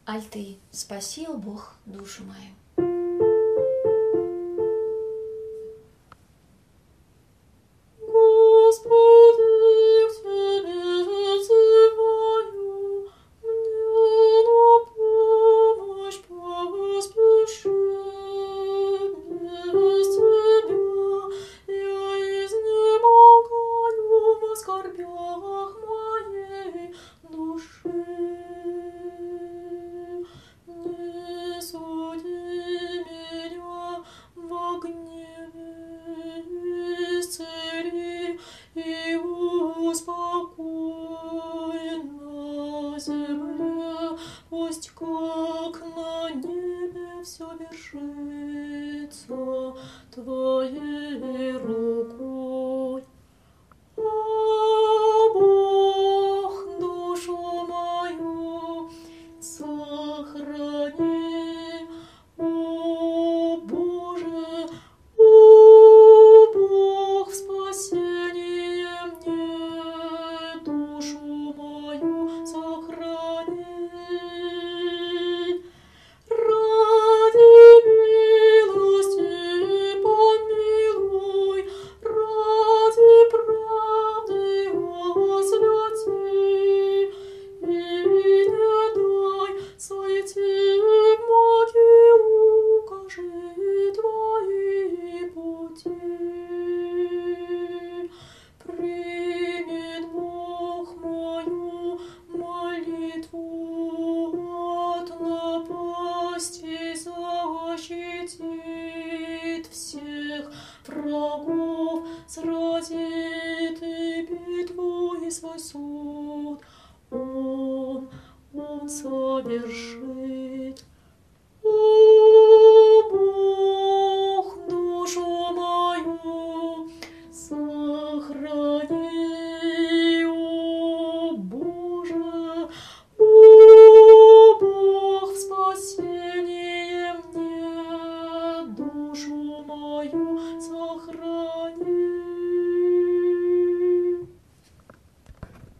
Аль ты спасил, Бог, душу мою. Пусть как на небе все вершится Твоей рукой. О, Бог, душу мою сохрани. О, Боже, о, Бог, в спасение мне душу мою сохрани. Ради милости помилуй, ради правды освяти, и не дай сойти в могилу, укажи Твои пути. Примет Бог мою молитву, от напасти защитит, всех врагов сразит и битву и свой суд Он совершит.